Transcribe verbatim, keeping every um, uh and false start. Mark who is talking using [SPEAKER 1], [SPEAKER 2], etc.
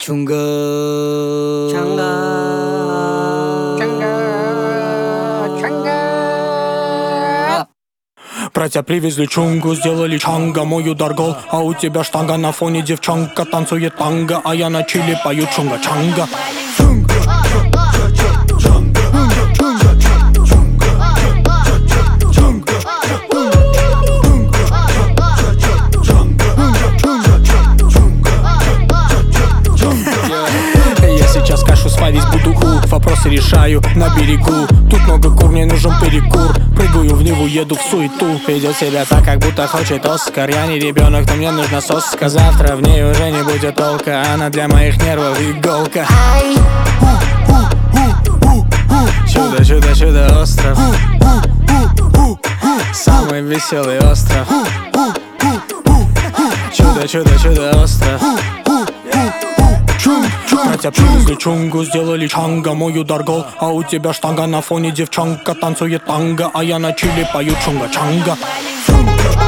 [SPEAKER 1] Чунга.
[SPEAKER 2] Чанга. Чанга. Чанга.
[SPEAKER 3] Братья привезли чунгу, сделали чанга, мой удар гол. А у тебя штанга, на фоне девчонка танцует танго, а я на чили пою чунга-чанга. Сварить буду у, вопросы решаю на берегу. Тут много кур, мне нужен перекур. Прыгаю в Неву, еду в суету. Ведет себя так, как будто хочет Оскар. Я не ребенок, но мне нужна соска. Завтра в ней уже не будет толка. Она для моих нервов иголка. Чудо, чудо, чудо, остров. Самый веселый остров. Чудо, чудо, чудо, остров. Братья привезли чунгу, сделали чанга, мой удар гол. А у тебя штанга, на фоне девчонка танцует танго, а я на чили пою чунга-чанга.